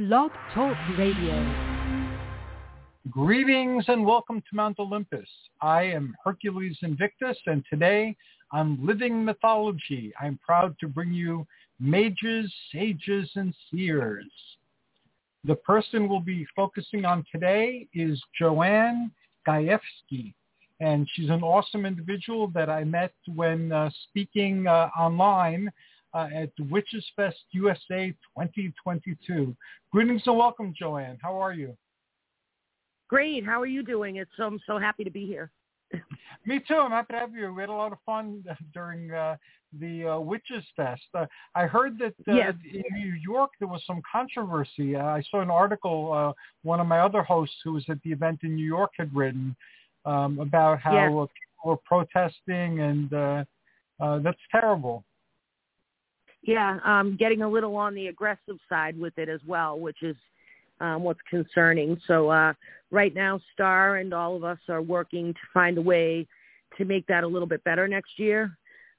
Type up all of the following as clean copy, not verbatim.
Blog Talk Radio. Greetings and welcome to Mount Olympus. I am Hercules Invictus, and today on Living Mythology, I'm proud to bring you mages, sages, and seers. The person we'll be focusing on today is Joanne Gajewski, and she's an awesome individual that I met when speaking online at Witches Fest USA 2022. Greetings and welcome, Joanne. How are you? Great. How are you doing? I'm so happy to be here. Me too. I'm happy to have you. We had a lot of fun during the Witches Fest. I heard that Yes. in New York there was some controversy. I saw an article one of my other hosts who was at the event in New York had written about how people were protesting, and that's terrible. Yeah, getting a little on the aggressive side with it as well, which is what's concerning. So right now, Star and all of us are working to find a way to make that a little bit better next year.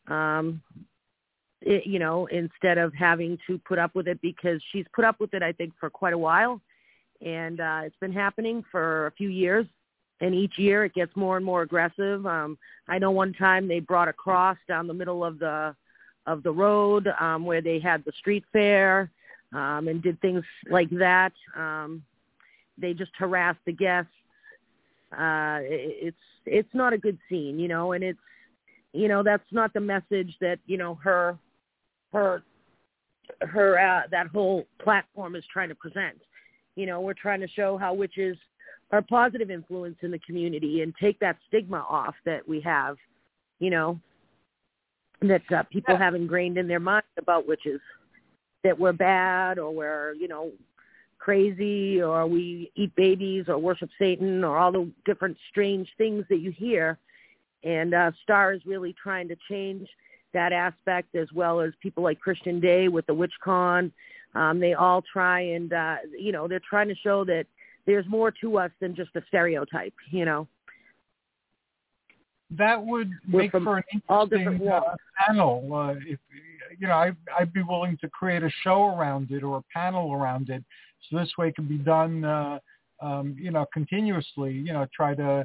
Instead of having to put up with it, because she's put up with it, I think, for quite a while. And it's been happening for a few years. And each year it gets more and more aggressive. I know one time they brought a cross down the middle of the road where they had the street fair and did things like that. They just harassed the guests. It's not a good scene, and it's, that's not the message that, her that whole platform is trying to present. We're trying to show how witches are a positive influence in the community and take that stigma off that we have, that people have ingrained in their minds about witches, that we're bad or we're, crazy or we eat babies or worship Satan or all the different strange things that you hear. And Star is really trying to change that aspect, as well as people like Christian Day with the WitchCon. They all try and, they're trying to show that there's more to us than just a stereotype, That would make for an interesting panel. If I'd be willing to create a show around it or a panel around it, so this way it can be done, continuously. Try to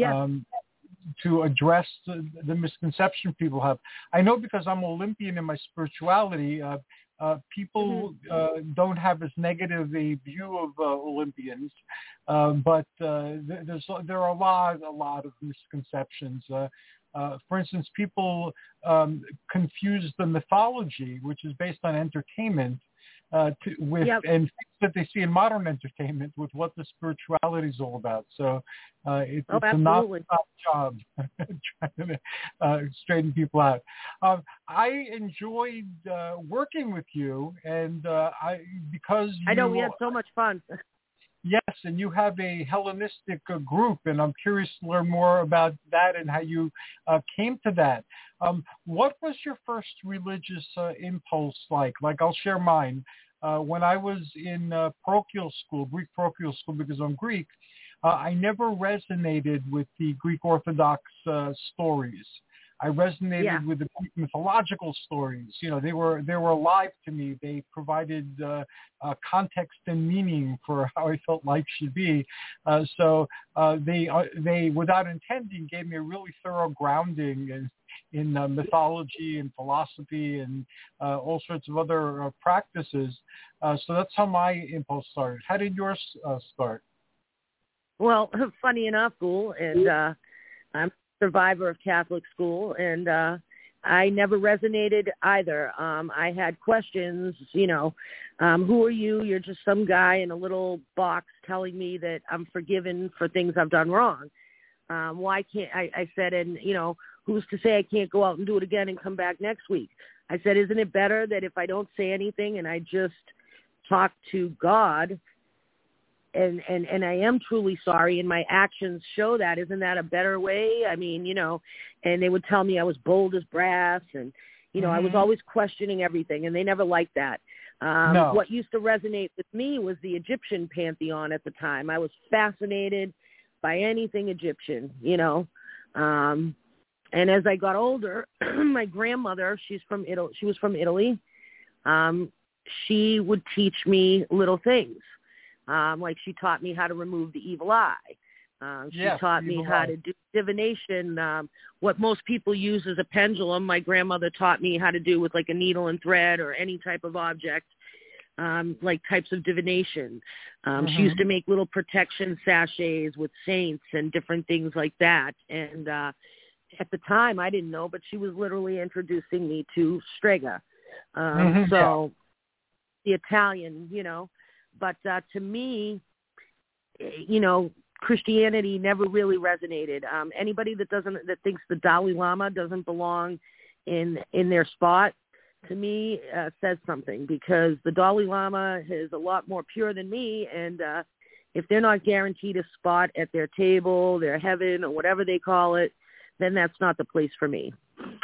address the misconception people have. I know, because I'm Olympian in my spirituality. People don't have as negative a view of Olympians, but there are a lot of misconceptions. For instance, people confuse the mythology, which is based on entertainment, and things that they see in modern entertainment with what the spirituality is all about. So it's a non-stop job trying to straighten people out. I enjoyed working with you, and I know we had so much fun. Yes, and you have a Hellenistic group, and I'm curious to learn more about that and how you came to that. What was your first religious impulse like? Like, I'll share mine. When I was in parochial school, Greek parochial school, because I'm Greek, I never resonated with the Greek Orthodox stories. I resonated with the Greek mythological stories. They were alive to me. They provided context and meaning for how I felt life should be. So they, without intending, gave me a really thorough grounding in mythology and philosophy and all sorts of other practices. So that's how my impulse started. How did yours start? Well, funny enough, Ghoul, and I'm survivor of Catholic school, and I never resonated either. I had questions, who are you? You're just some guy in a little box telling me that I'm forgiven for things I've done wrong. Why can't I said, and who's to say I can't go out and do it again and come back next week? I said, isn't it better that if I don't say anything and I just talk to God, and I am truly sorry, and my actions show that? Isn't that a better way? I mean, and they would tell me I was bold as brass, and, I was always questioning everything, and they never liked that. No. What used to resonate with me was the Egyptian pantheon at the time. I was fascinated by anything Egyptian, and as I got older, my grandmother, she was from Italy. she would teach me little things. Like she taught me how to remove the evil eye. She taught me how to do divination. What most people use as a pendulum, my grandmother taught me how to do with like a needle and thread or any type of object, like types of divination. She used to make little protection sachets with saints and different things like that. And at the time, I didn't know, but she was literally introducing me to Strega. So the Italian, you know. But to me, you know, Christianity never really resonated. Anybody that thinks the Dalai Lama doesn't belong in their spot, to me, says something, because the Dalai Lama is a lot more pure than me, and if they're not guaranteed a spot at their table, their heaven, or whatever they call it, then that's not the place for me.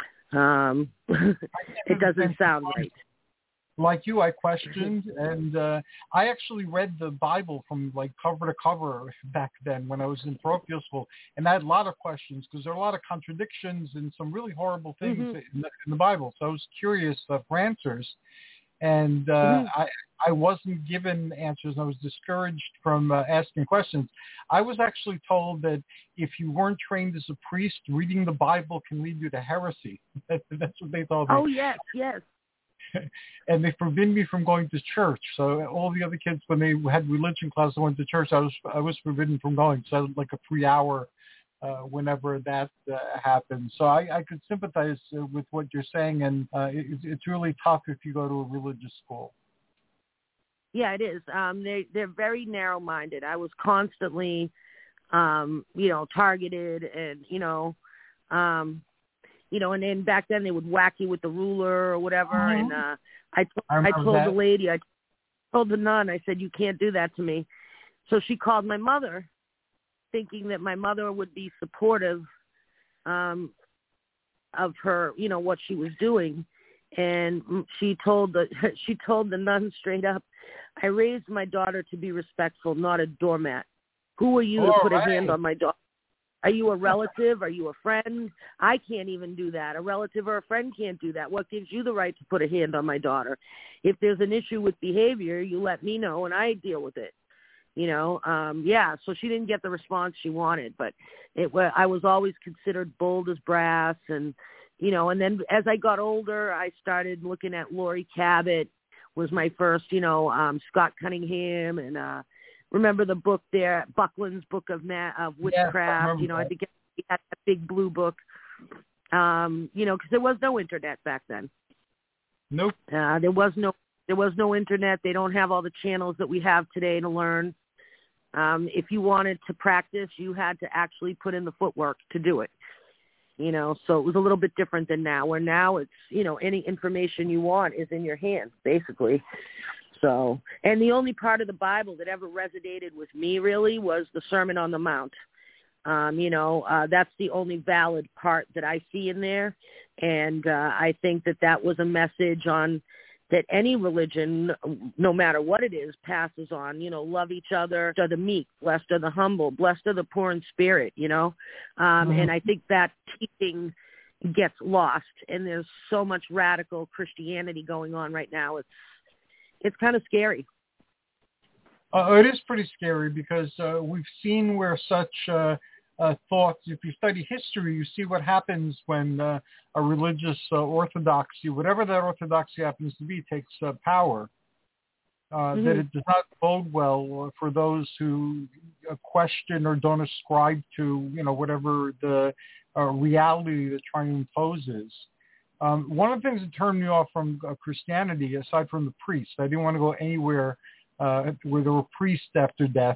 It doesn't sound right. Like you, I questioned, and I actually read the Bible from like cover to cover back then when I was in parochial school, and I had a lot of questions because there are a lot of contradictions and some really horrible things in the Bible. So I was curious for answers, and I wasn't given answers, and I was discouraged from asking questions. I was actually told that if you weren't trained as a priest, reading the Bible can lead you to heresy. That's what they told me. Oh, yes, yes. And they forbid me from going to church. So all the other kids, when they had religion class, and went to church, I was forbidden from going. So I had like a free hour whenever that happened. So I could sympathize with what you're saying, and it's really tough if you go to a religious school. Yeah, it is. They're very narrow-minded. I was constantly, you know, targeted, and you know, and then back then they would whack you with the ruler or whatever. And I told the lady, I told the nun, I said, you can't do that to me. So she called my mother, thinking that my mother would be supportive of her, you know, what she was doing. And she told the nun straight up, I raised my daughter to be respectful, not a doormat. Who are you to put a hand on my daughter? Are you a relative? Are you a friend? I can't even do that. A relative or a friend can't do that. What gives you the right to put a hand on my daughter? If there's an issue with behavior, you let me know and I deal with it. You know, so she didn't get the response she wanted, but I was always considered bold as brass. And, you know, and then as I got older, I started looking at Laurie Cabot was my first, you know, Scott Cunningham, and remember the book there, Buckland's Book of Witchcraft. You know, I think he had that big blue book. You know, because there was no internet back then. Nope. There was no internet. They don't have all the channels that we have today to learn. If you wanted to practice, you had to actually put in the footwork to do it. You know, so it was a little bit different than now, where now it's, you know, any information you want is in your hands, basically. So, and the only part of the Bible that ever resonated with me really was the Sermon on the Mount. You know, that's the only valid part that I see in there. And I think that was a message on that any religion, no matter what it is, passes on. You know, love each other, blessed are the meek, blessed are the humble, blessed are the poor in spirit, you know. And I think that teaching gets lost. And there's so much radical Christianity going on right now. It's kind of scary. It is pretty scary because we've seen where such thoughts, if you study history, you see what happens when a religious orthodoxy, whatever that orthodoxy happens to be, takes power. That it does not bode well for those who question or don't ascribe to, you know, whatever the reality they're trying to impose is. One of the things that turned me off from Christianity, aside from the priests, I didn't want to go anywhere where there were priests after death,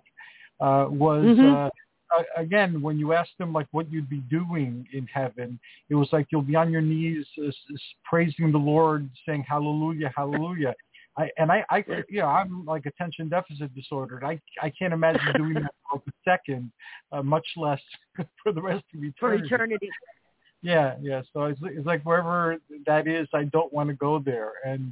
was, again, when you asked them, like, what you'd be doing in heaven, it was like you'll be on your knees praising the Lord, saying, hallelujah, hallelujah. You know, I'm like attention deficit disordered. I can't imagine doing that for a second, much less for the rest of eternity. For eternity. Yeah. So it's like wherever that is, I don't want to go there. And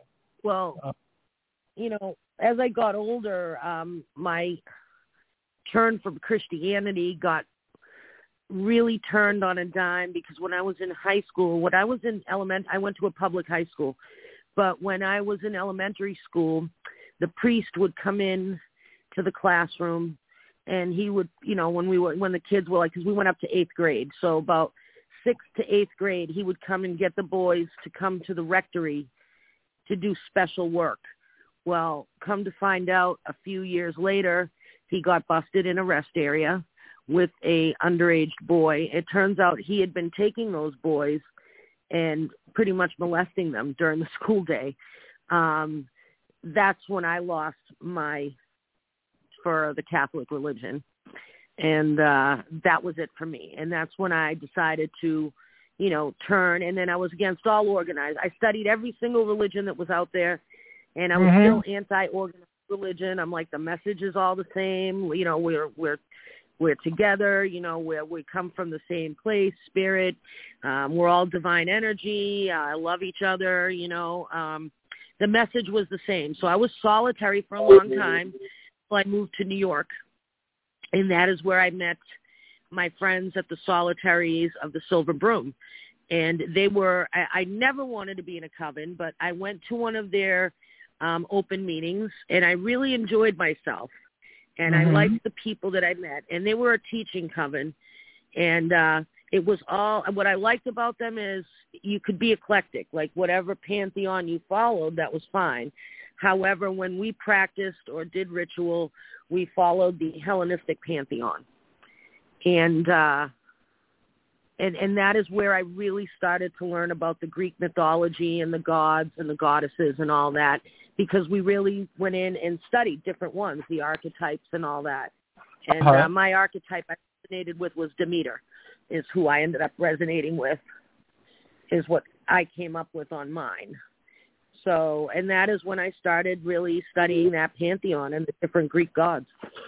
you know, as I got older, my turn from Christianity got really turned on a dime, because when I was in high school, I went to a public high school. But when I was in elementary school, the priest would come in to the classroom, and he would, when the kids were like, because we went up to 8th grade, so about 6th to 8th grade, he would come and get the boys to come to the rectory to do special work. Well, come to find out, a few years later, he got busted in a rest area with a underage boy. It turns out he had been taking those boys and pretty much molesting them during the school day. That's when I lost for the Catholic religion. And that was it for me. And that's when I decided to, turn. And then I was against all organized. I studied every single religion that was out there, and I was still anti-organized religion. I'm like, the message is all the same. We're together, we come from the same place, spirit. We're all divine energy. I love each other, The message was the same. So I was solitary for a long time until I moved to New York. And that is where I met my friends at the Solitaries of the Silver Broom. And I never wanted to be in a coven, but I went to one of their open meetings, and I really enjoyed myself. And I liked the people that I met, and they were a teaching coven. And it was all, what I liked about them is you could be eclectic, like whatever pantheon you followed, that was fine. However, when we practiced or did ritual, we followed the Hellenistic pantheon. And that is where I really started to learn about the Greek mythology and the gods and the goddesses and all that, because we really went in and studied different ones, the archetypes and all that. And my archetype I resonated with was Demeter, is who I ended up resonating with, is what I came up with on mine. So, and that is when I started really studying that pantheon and the different Greek gods.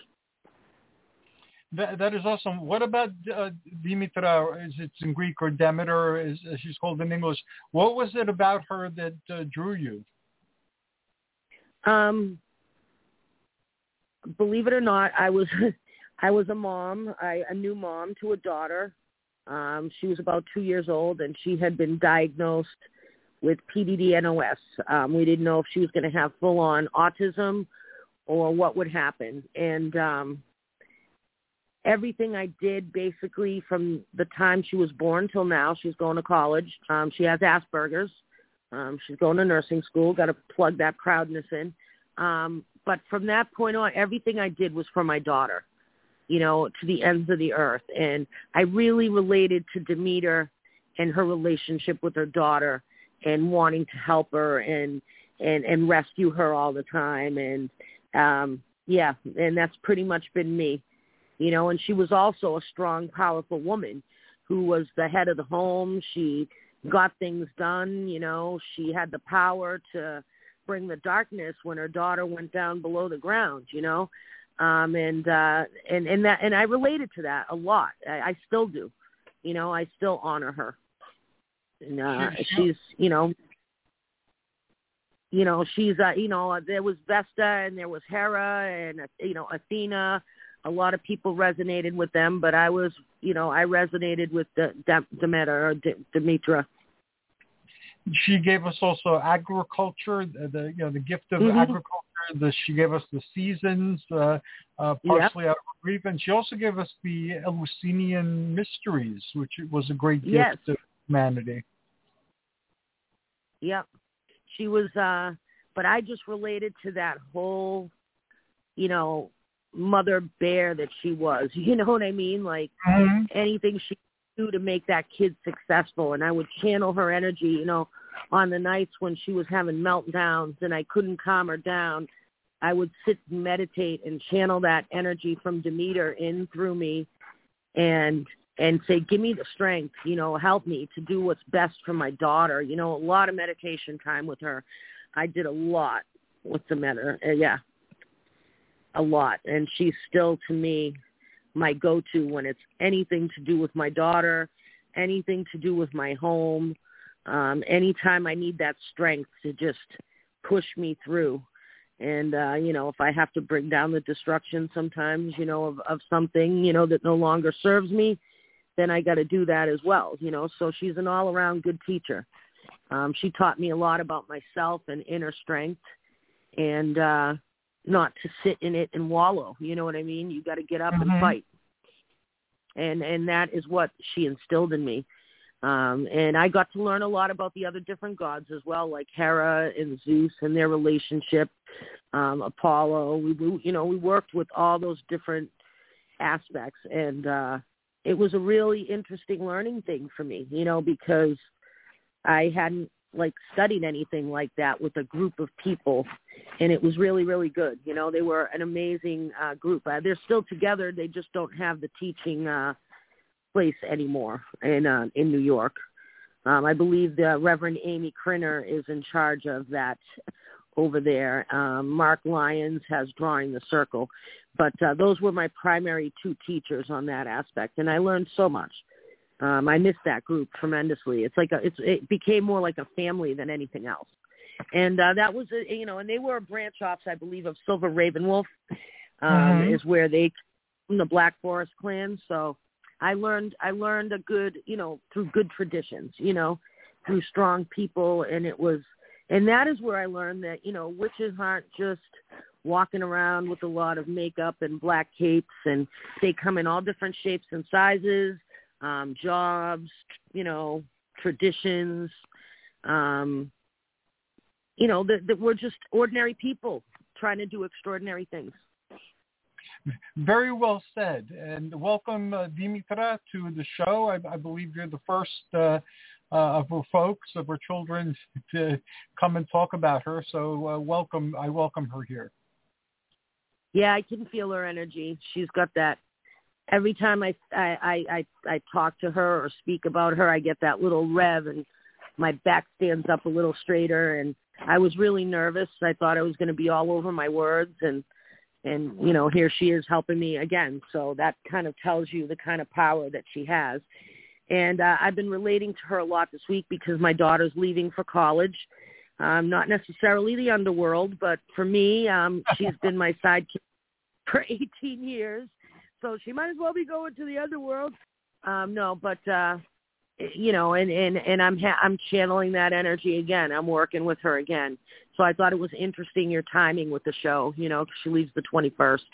That is awesome. What about Demetra? Is it in Greek, or Demeter, as she's called in English? What was it about her that drew you? Believe it or not, I was a mom, a new mom to a daughter. She was about 2 years old, and she had been diagnosed with PDD-NOS. We didn't know if she was going to have full-on autism or what would happen. And everything I did basically from the time she was born till now, she's going to college. She has Asperger's. She's going to nursing school. Got to plug that proudness in. But from that point on, everything I did was for my daughter, to the ends of the earth. And I really related to Demeter and her relationship with her daughter, and wanting to help her and rescue her all the time. And, and that's pretty much been me, and she was also a strong, powerful woman who was the head of the home. She got things done, she had the power to bring the darkness when her daughter went down below the ground, and I related to that a lot. I still do, I still honor her. And she's, she's, there was Vesta and there was Hera and, Athena. A lot of people resonated with them, but I was, I resonated with Demeter or Demetra. She gave us also agriculture, the gift of agriculture. She gave us the seasons, partially out of grief, and she also gave us the Eleusinian mysteries, which was a great gift to humanity. Yep. She was, but I just related to that whole, mother bear that she was. You know what I mean? Like anything she could do to make that kid successful. And I would channel her energy, on the nights when she was having meltdowns and I couldn't calm her down. I would sit and meditate and channel that energy from Demeter in through me and say, give me the strength, help me to do what's best for my daughter. A lot of meditation time with her. I did a lot with Demeter. A lot. And she's still, to me, my go-to when it's anything to do with my daughter, anything to do with my home, anytime I need that strength to just push me through. And, if I have to bring down the destruction sometimes, of something, that no longer serves me, then I got to do that as well, So she's an all-around good teacher. She taught me a lot about myself and inner strength, and not to sit in it and wallow. You know what I mean? You got to get up and fight. And that is what she instilled in me. And I got to learn a lot about the other different gods as well, like Hera and Zeus and their relationship, Apollo. We worked with all those different aspects, and it was a really interesting learning thing for me, because I hadn't studied anything like that with a group of people, and it was really, really good. They were an amazing group. They're still together. They just don't have the teaching place anymore in New York. I believe the Reverend Amy Crinner is in charge of that over there. Mark Lyons has Drawing the Circle, but those were my primary two teachers on that aspect, and I learned so much. I missed that group tremendously. It became more like a family than anything else. And that was, and they were branch offs, I believe, of Silver Ravenwolf, is where they, from the Black Forest clan. So I learned a good, through good traditions, through strong people. And that is where I learned that, witches aren't just walking around with a lot of makeup and black capes, and they come in all different shapes and sizes. Jobs, traditions, that we're just ordinary people trying to do extraordinary things. Very well said. And welcome, Dimitra, to the show. I believe you're the first of her folks, of her children, to come and talk about her. So welcome. I welcome her here. Yeah, I can feel her energy. She's got that. Every time I talk to her or speak about her, I get that little rev, and my back stands up a little straighter. And I was really nervous. I thought I was going to be all over my words, and here she is helping me again. So that kind of tells you the kind of power that she has. And I've been relating to her a lot this week because my daughter's leaving for college. Not necessarily the underworld, but for me, she's been my sidekick for 18 years. So she might as well be going to the underworld. And I'm channeling that energy again. I'm working with her again. So I thought it was interesting, your timing with the show, 'cause she leaves the 21st.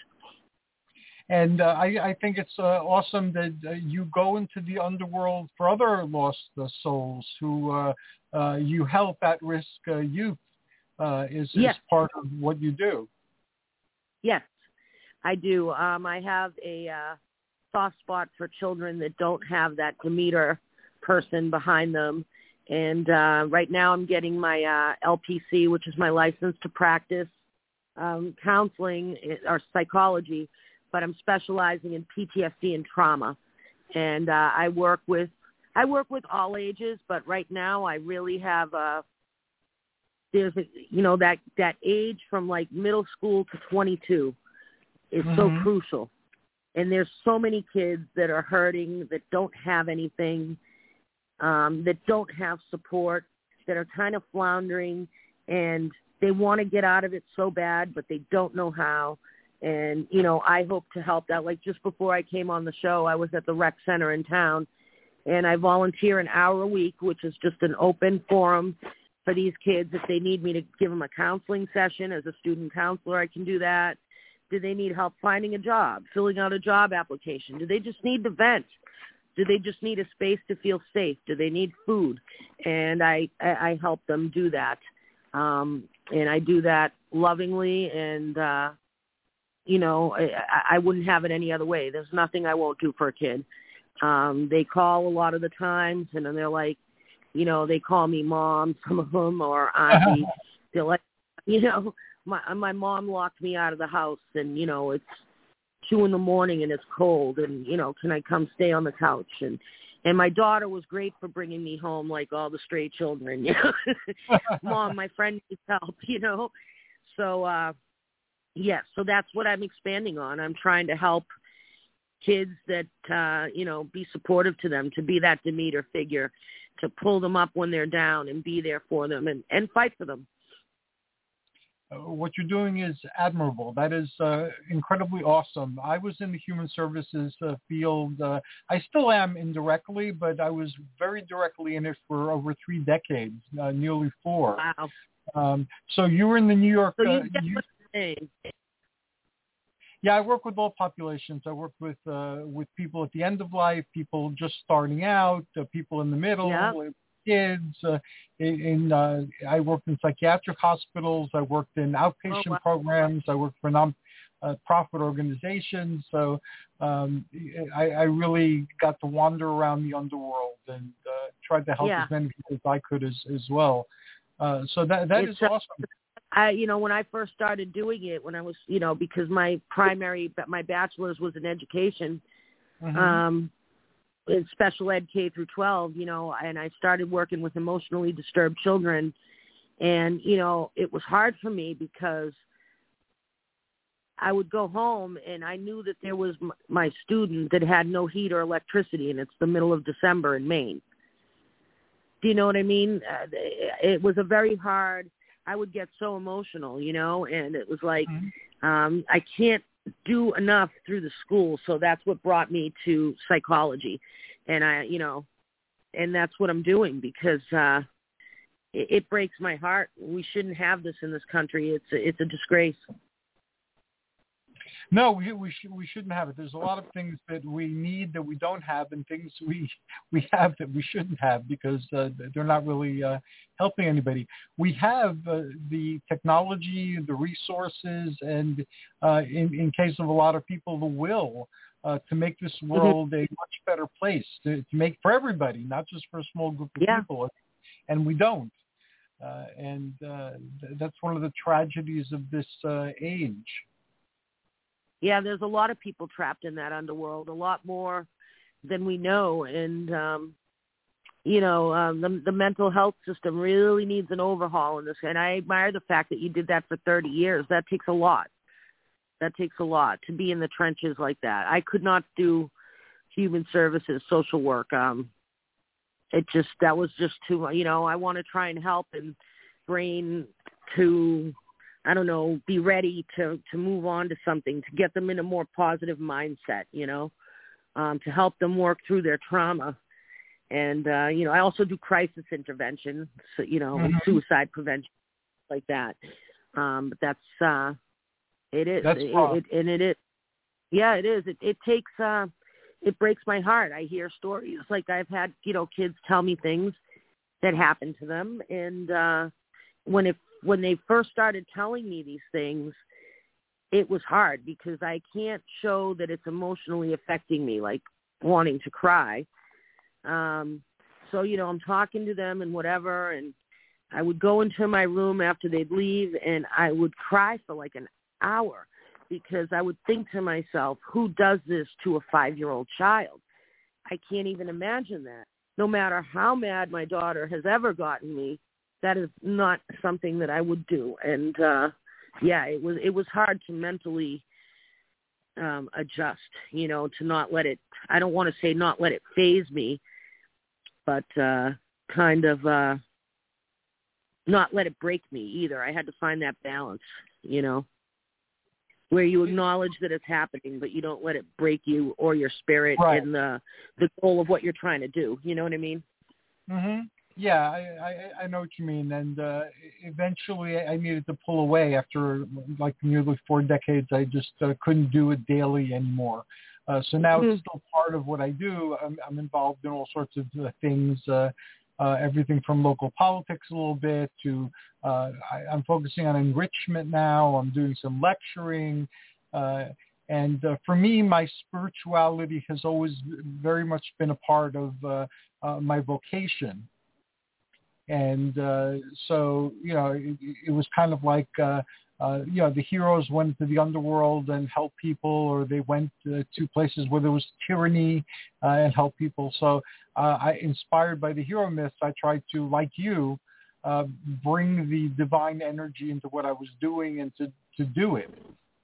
And I think it's awesome that you go into the underworld for other lost souls who you help at-risk youth is part of what you do. Yes. I do. I have a soft spot for children that don't have that Demeter person behind them. And right now I'm getting my LPC, which is my license to practice counseling or psychology, but I'm specializing in PTSD and trauma. And I work with all ages, but right now I really have there's that age from middle school to 22. Is so crucial. And there's so many kids that are hurting, that don't have anything, that don't have support, that are kind of floundering, and they want to get out of it so bad, but they don't know how. And, I hope to help that. Just before I came on the show, I was at the rec center in town, and I volunteer an hour a week, which is just an open forum for these kids. If they need me to give them a counseling session as a student counselor, I can do that. Do they need help finding a job, filling out a job application? Do they just need to vent? Do they just need a space to feel safe? Do they need food? And I help them do that. And I do that lovingly, and, I wouldn't have it any other way. There's nothing I won't do for a kid. They call a lot of the times, and then they're like, they call me mom, some of them, or auntie. They're like, my mom locked me out of the house, and, it's 2 a.m. and it's cold, and, can I come stay on the couch? And my daughter was great for bringing me home like all the stray children. Mom, my friend needs help, So, so that's what I'm expanding on. I'm trying to help kids that, be supportive to them, to be that Demeter figure, to pull them up when they're down and be there for them and fight for them. what you're doing is admirable. That is incredibly awesome. I was in the human services field. I still am indirectly, but I was very directly in it for over 3 decades, nearly 4. Wow. So you were in the New York. So you get what you're saying. Yeah, I work with all populations. I work with people at the end of life, people just starting out, people in the middle, Yeah. kids. I worked in psychiatric hospitals. I worked in outpatient programs. I worked for non-profit organizations. So I really got to wander around the underworld and tried to help as many people as I could as well. So that is awesome. When I first started doing it, when I was, because my bachelor's was in education, in special ed K through 12, and I started working with emotionally disturbed children. And, it was hard for me because I would go home and I knew that there was my student that had no heat or electricity, and it's the middle of December in Maine. Do you know what I mean? It was a very hard, I would get so emotional, and it was like, I can't do enough through the school. So that's what brought me to psychology. And and that's what I'm doing because it breaks my heart. We shouldn't have this in this country. It's a disgrace. No, we shouldn't have it. There's a lot of things that we need that we don't have, and things we have that we shouldn't have because they're not really helping anybody. We have the technology, the resources, and in case of a lot of people, the will to make this world a much better place to make for everybody, not just for a small group of people. And we don't. And that's one of the tragedies of this age. Yeah, there's a lot of people trapped in that underworld, a lot more than we know. And, the mental health system really needs an overhaul in this. And I admire the fact that you did that for 30 years. That takes a lot. That takes a lot to be in the trenches like that. I could not do human services, social work. That was just too, I want to try and help and brain to, be ready to move on to something, to get them in a more positive mindset, to help them work through their trauma. And, I also do crisis intervention, so, and suicide prevention, like that. But that's, it is. It is. Yeah, it is. It takes, it breaks my heart. I hear stories. Like I've had, kids tell me things that happened to them. And when they first started telling me these things, it was hard because I can't show that it's emotionally affecting me, like wanting to cry. So, I'm talking to them and whatever, and I would go into my room after they'd leave, and I would cry for like an hour because I would think to myself, who does this to a 5-year-old child? I can't even imagine that. No matter how mad my daughter has ever gotten me, that is not something that I would do. And, it was hard to mentally adjust, to not let it, I don't want to say not let it phase me, but kind of not let it break me either. I had to find that balance, where you acknowledge that it's happening, but you don't let it break you or your spirit and the goal of what you're trying to do. You know what I mean? Mm-hmm. Yeah, I know what you mean. And eventually I needed to pull away after like nearly 4 decades. I just couldn't do it daily anymore. So now it's still part of what I do. I'm involved in all sorts of things, everything from local politics a little bit to I'm focusing on enrichment now. I'm doing some lecturing. And for me, my spirituality has always very much been a part of my vocation. And so, it was kind of like, the heroes went to the underworld and helped people, or they went to places where there was tyranny and helped people. So I, inspired by the hero myths, I tried to, like you, bring the divine energy into what I was doing and to do it.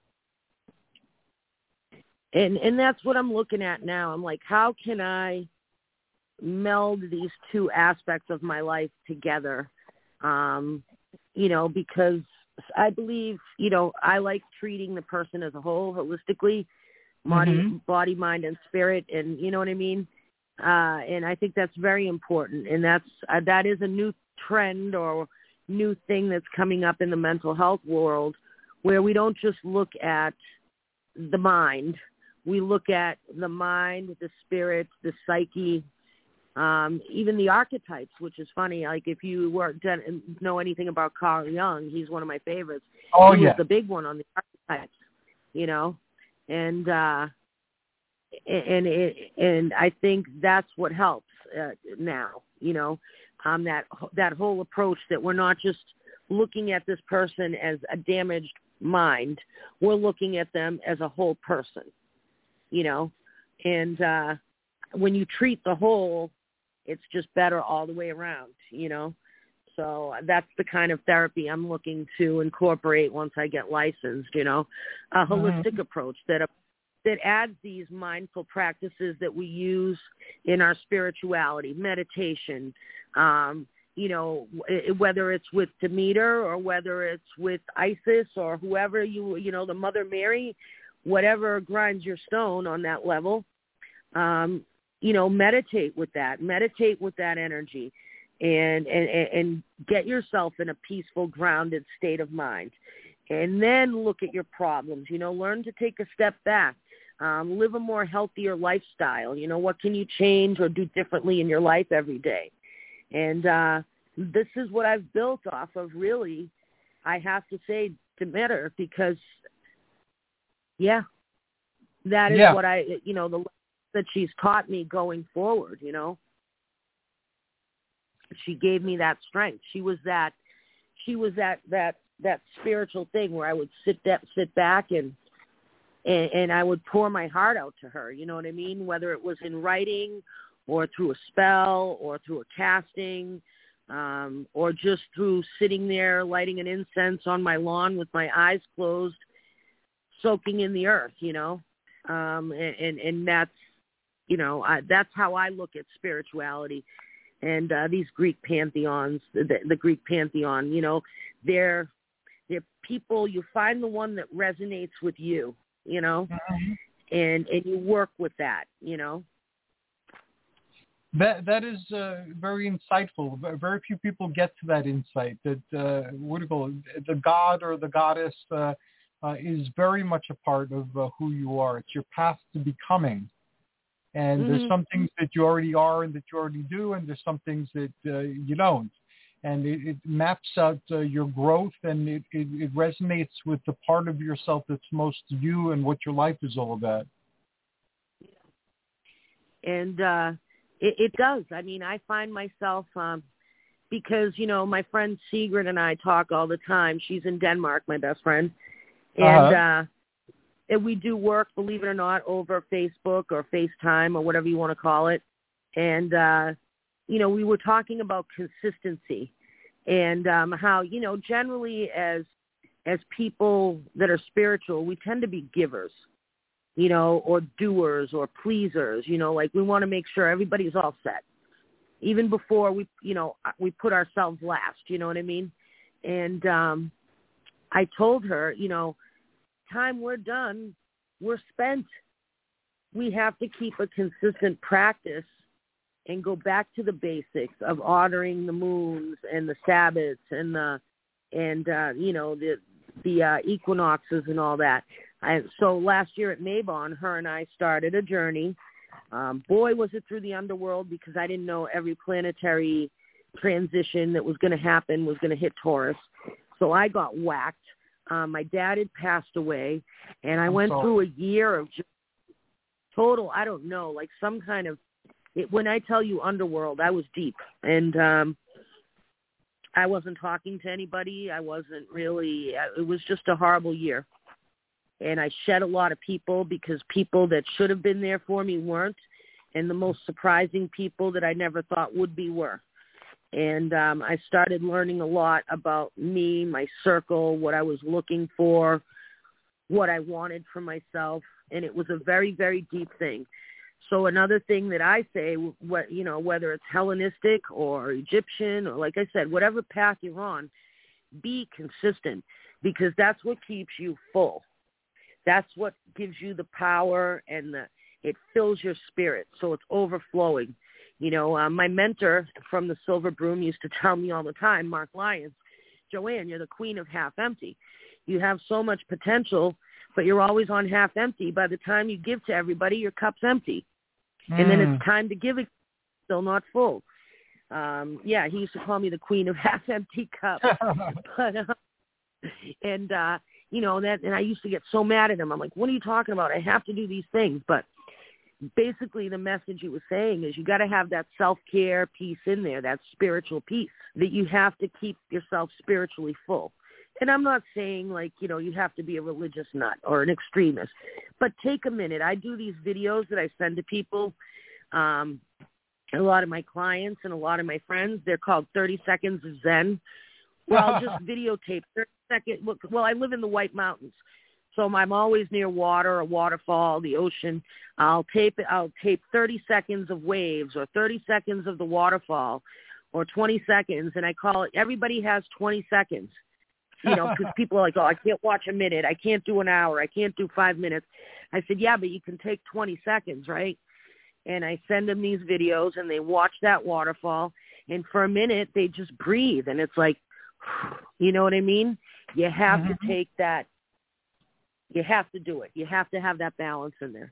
And that's what I'm looking at now. I'm like, how can I meld these two aspects of my life together? Because I believe, I like treating the person as a whole, holistically, body, mind, and spirit, and you know what I mean? And I think that's very important, and that is a new trend or new thing that's coming up in the mental health world, where we don't just look at the mind. We look at the mind, the spirit, the psyche, even the archetypes, which is funny. Like if you know anything about Carl Jung, he's one of my favorites. Oh, he yeah. was the big one on the archetypes, and I think that's what helps now, that whole approach that we're not just looking at this person as a damaged mind. We're looking at them as a whole person, and when you treat the whole, it's just better all the way around, So that's the kind of therapy I'm looking to incorporate once I get licensed, a holistic approach that adds these mindful practices that we use in our spirituality, meditation, whether it's with Demeter or whether it's with Isis or whoever the Mother Mary, whatever grinds your stone on that level, meditate with that energy and get yourself in a peaceful, grounded state of mind. And then look at your problems, learn to take a step back, live a more healthier lifestyle. What can you change or do differently in your life every day? And this is what I've built off of, really, I have to say, Demeter, because, that is what the that she's taught me going forward, She gave me that strength. She was that spiritual thing where I would sit back and I would pour my heart out to her, you know what I mean? Whether it was in writing or through a spell or through a casting, or just through sitting there lighting an incense on my lawn with my eyes closed, soaking in the earth, and that's, that's how I look at spirituality. And these Greek pantheons, the Greek pantheon, they're people, you find the one that resonates with you, and you work with that, That is very insightful. Very few people get to that insight, that the god or the goddess is very much a part of who you are. It's your path to becoming. And there's some things that you already are and that you already do, and there's some things that you don't. And it maps out your growth, and it resonates with the part of yourself that's most you and what your life is all about. And it does. I mean, I find myself, because, my friend Sigrid and I talk all the time. She's in Denmark, my best friend. And we do work, believe it or not, over Facebook or FaceTime or whatever you want to call it. And, we were talking about consistency and how, generally as people that are spiritual, we tend to be givers, or doers or pleasers, like we want to make sure everybody's all set. Even before we put ourselves last, you know what I mean? And I told her, time we're done, we're spent. We have to keep a consistent practice and go back to the basics of honoring the moons and the Sabbaths and the equinoxes and all that. So last year at Mabon, her and I started a journey. Boy, was it through the underworld, because I didn't know every planetary transition that was going to happen was going to hit Taurus. So I got whacked. My dad had passed away, and I went through a year of just total, I don't know, like some kind of, when I tell you underworld, I was deep. And I wasn't talking to anybody. I wasn't really, it was just a horrible year. And I shed a lot of people, because people that should have been there for me weren't. And the most surprising people that I never thought would be were. And I started learning a lot about me, my circle, what I was looking for, what I wanted for myself. And it was a very, very deep thing. So another thing that I say, whether it's Hellenistic or Egyptian, or like I said, whatever path you're on, be consistent. because that's what keeps you full. That's what gives you the power, and it fills your spirit, so it's overflowing. You know, my mentor from the Silver Broom used to tell me all the time, Mark Lyons, Joanne, you're the queen of half empty. You have so much potential, but you're always on half empty. By the time you give to everybody, your cup's empty. And then it's time to give it, still not full. Yeah, he used to call me the queen of half empty cups. But, you know, and I used to get so mad at him. I'm like, what are you talking about? I have to do these things. But basically the message he was saying is you got to have that self-care piece in there, that spiritual piece, that you have to keep yourself spiritually full. And I'm not saying, like, you know, you have to be a religious nut or an extremist, but take a minute. I do these videos that I send to people, a lot of my clients and a lot of my friends. They're called 30 Seconds of Zen, where I'll just videotape 30 seconds. Well, I live in the White Mountains, so I'm always near water, a waterfall, the ocean. I'll tape 30 seconds of waves or 30 seconds of the waterfall or 20 seconds, and I call it, everybody has 20 seconds. You know, because people are like, oh, I can't watch a minute. I can't do an hour. I can't do 5 minutes. I said, yeah, but you can take 20 seconds, right? And I send them these videos, and they watch that waterfall. And for a minute, they just breathe. And it's like, you know what I mean? You have to take that. You have to do it. You have to have that balance in there.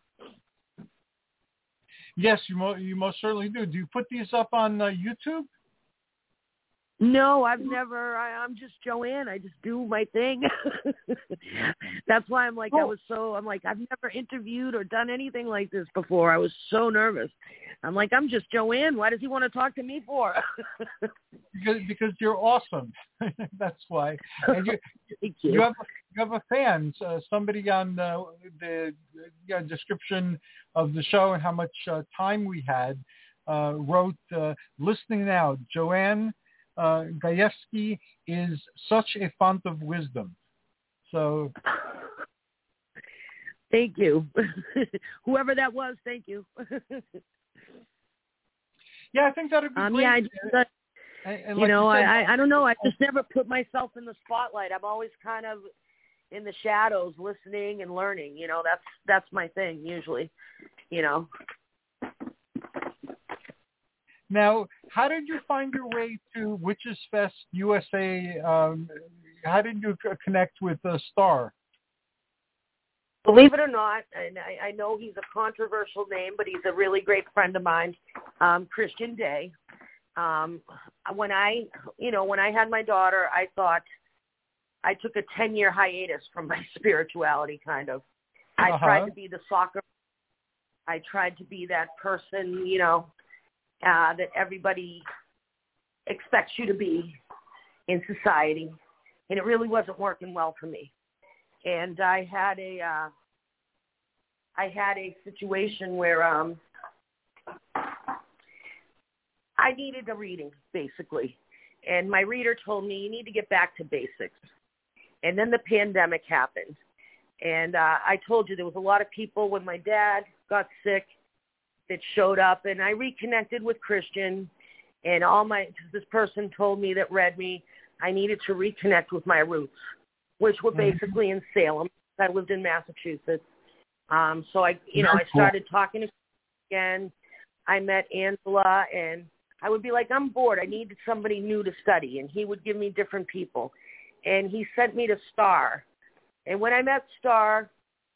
Yes, you most certainly do. Do you put these up on YouTube? No, I've never. I'm just Joanne. I just do my thing. That's why I'm like, I'm like, I've never interviewed or done anything like this before. I was so nervous. I'm like, I'm just Joanne. Why does he want to talk to me for? because you're awesome. That's why. And Thank you have a fan. Somebody on the description of the show and how much time we had wrote, listening now, Joanne Gajewski is such a font of wisdom. So thank you. Whoever that was, thank you. Yeah, I think that would be great. Yeah, and you like know, you said, I don't know. I just never put myself in the spotlight. I'm always kind of in the shadows, listening and learning. You know, that's my thing usually. You know. Now, how did you find your way to Witches Fest USA? How did you connect with Star? Believe it or not, and I know he's a controversial name, but he's a really great friend of mine, Christian Day. When I had my daughter, I thought I took a 10-year hiatus from my spirituality, kind of. I tried to be the soccer. I tried to be that person, you know, that everybody expects you to be in society, and it really wasn't working well for me. And I had a situation where I needed a reading, basically, and my reader told me you need to get back to basics. And then the pandemic happened, and I told you there was a lot of people when my dad got sick that showed up, and I reconnected with Christian, and this person told me that read me, I needed to reconnect with my roots, which were basically in Salem. I lived in Massachusetts. So I started talking to again. I met Angela, and I would be like, I'm bored. I needed somebody new to study, and he would give me different people. And he sent me to Star. And when I met Star,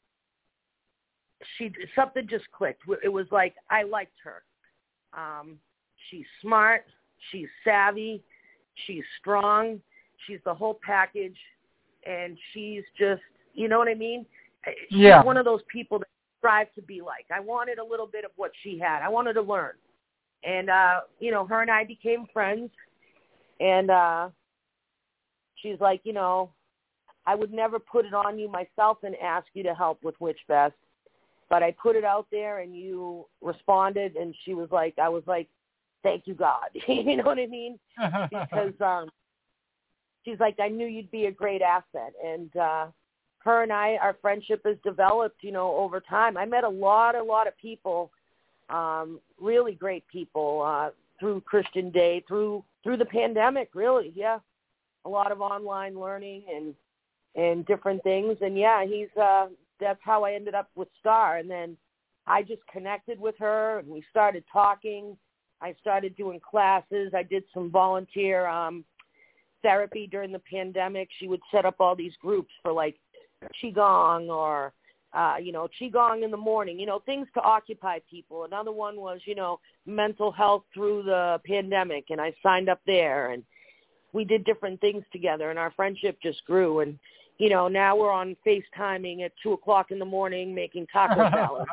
something just clicked. It was like I liked her. She's smart. She's savvy. She's strong. She's the whole package. And she's just, you know what I mean? She's one of those people that strive to be like. I wanted a little bit of what she had. I wanted to learn. And, her and I became friends. And she's like, I would never put it on you myself and ask you to help with Witch Fest. But I put it out there and you responded. And she was like, I was like, thank you, God. You know what I mean? Because she's like, I knew you'd be a great asset. And her and I, our friendship has developed, over time. I met a lot of people, really great people through Christian Day, through the pandemic, really, yeah. A lot of online learning, and and different things. And he's that's how I ended up with Star. And then I just connected with her, and we started talking. I started doing classes. I did some volunteer therapy during the pandemic. She would set up all these groups for like Qigong or, Qigong in the morning, things to occupy people. Another one was, mental health through the pandemic, and I signed up there, and we did different things together, and our friendship just grew. And, now we're on FaceTiming at 2:00 in the morning making taco salads,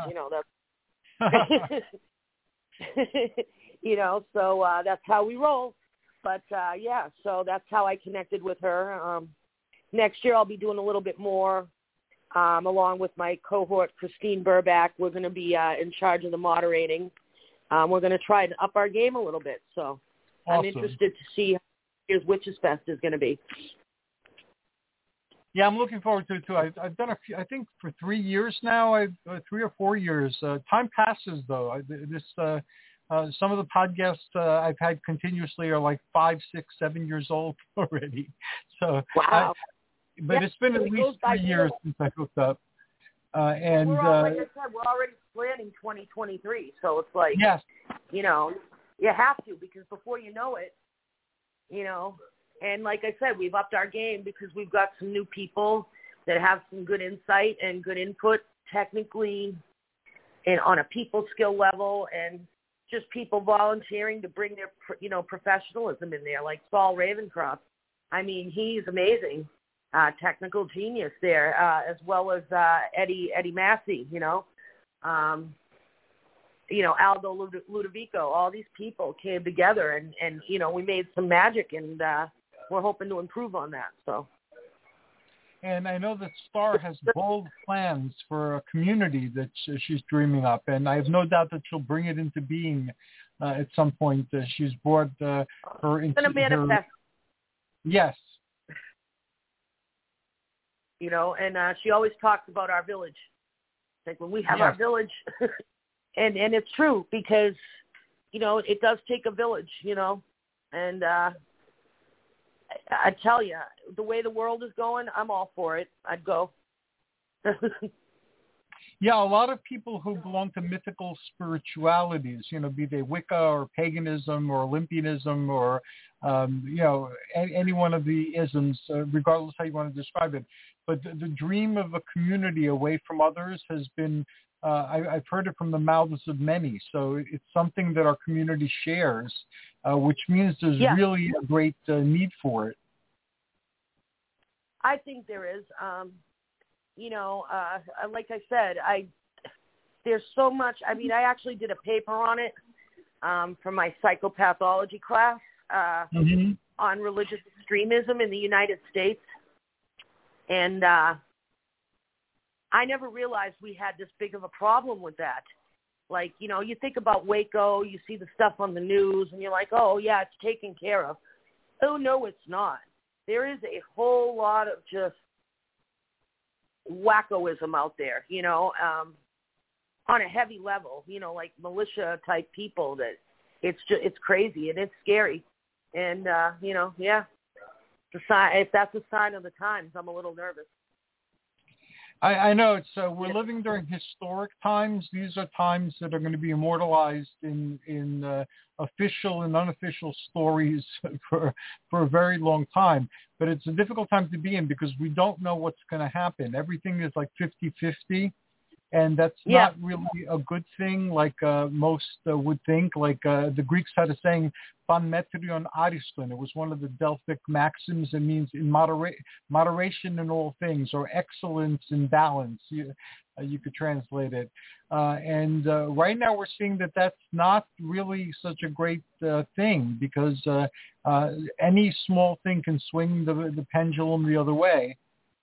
so that's how we roll. But, so that's how I connected with her. Next year I'll be doing a little bit more, along with my cohort, Christine Burback. We're going to be in charge of the moderating. We're going to try to up our game a little bit. So awesome. I'm interested to see how this Witches Fest is going to be. Yeah, I'm looking forward to it, too. I've done a few, I think for 3 years now, 3 or 4 years. Time passes, though. Some of the podcasts I've had continuously are like 5, 6, 7 years old already. So, wow. But it's been at least 3 years since I hooked up. And like I said, we're already planning 2023. So it's like, yes. You have to, because before you know it, and like I said, we've upped our game because we've got some new people that have some good insight and good input technically and on a people skill level, and just people volunteering to bring their, professionalism in there, like Saul Ravencroft. I mean, he's amazing, technical genius there, as well as Eddie Massey, Aldo Ludovico. All these people came together, and we made some magic, and we're hoping to improve on that. So. And I know that Star has bold plans for a community that she's dreaming up, and I have no doubt that she'll bring it into being at some point. She's brought her into her manifest. Yes. And she always talks about our village. Like when we have our village, and it's true because, it does take a village, and I tell you, the way the world is going, I'm all for it. I'd go. Yeah, a lot of people who belong to mythical spiritualities, be they Wicca or paganism or Olympianism or, any one of the isms, regardless how you want to describe it. But the dream of a community away from others has been, I've heard it from the mouths of many. So it's something that our community shares, which means there's really a great need for it. I think there is. Like I said, there's so much. I mean, I actually did a paper on it for my psychopathology class on religious extremism in the United States. And I never realized we had this big of a problem with that. Like, you think about Waco, you see the stuff on the news, and you're like, oh, yeah, it's taken care of. Oh, no, it's not. There is a whole lot of just wackoism out there, on a heavy level, like militia-type people that it's crazy and it's scary. And, if that's a sign of the times, I'm a little nervous. I know it's we're living during historic times. These are times that are going to be immortalized in official and unofficial stories for a very long time. But it's a difficult time to be in because we don't know what's going to happen. Everything is like 50-50. And that's not really a good thing like most would think. Like the Greeks had a saying, "Panmetrion ariston." It was one of the Delphic maxims. It means in moderation in all things, or excellence in balance. You could translate it. And right now we're seeing that that's not really such a great thing because any small thing can swing the pendulum the other way.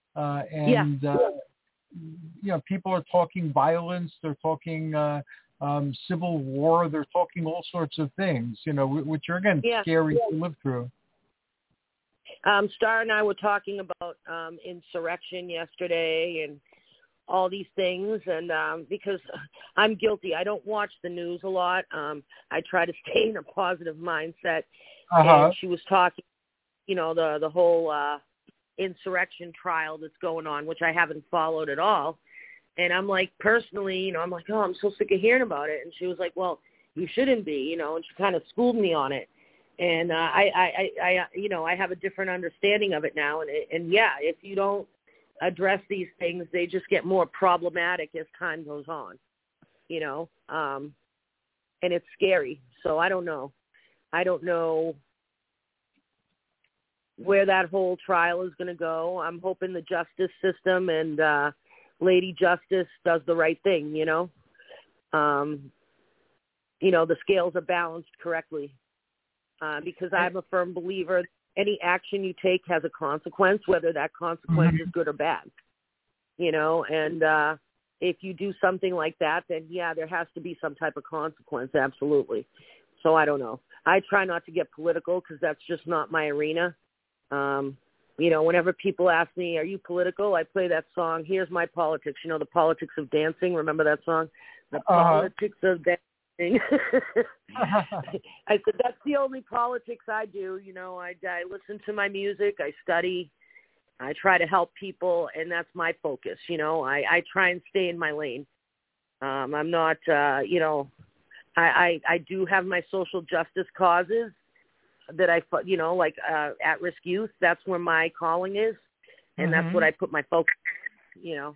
People are talking violence. They're talking civil war. They're talking all sorts of things, which are, again, scary to live through. Star and I were talking about insurrection yesterday and all these things. And because I'm guilty, I don't watch the news a lot. I try to stay in a positive mindset. And she was talking, the whole insurrection trial that's going on, which I haven't followed at all. And I'm like, personally, I'm like, oh, I'm so sick of hearing about it. And she was like, well, you shouldn't be, and she kind of schooled me on it. And I have a different understanding of it now. And yeah, if you don't address these things, they just get more problematic as time goes on, and it's scary. So I don't know where that whole trial is going to go. I'm hoping the justice system and Lady Justice does the right thing, the scales are balanced correctly, because I'm a firm believer any action you take has a consequence, whether that consequence is good or bad, and if you do something like that, then yeah, there has to be some type of consequence. Absolutely. So I don't know. I try not to get political because that's just not my arena. Whenever people ask me, are you political? I play that song, Here's My Politics, The Politics of Dancing. Remember that song? The Politics of Dancing. I said, that's the only politics I do. I listen to my music. I study. I try to help people, and that's my focus. I try and stay in my lane. I'm not, I do have my social justice causes that I, like at-risk youth. That's where my calling is, and that's what I put my focus on,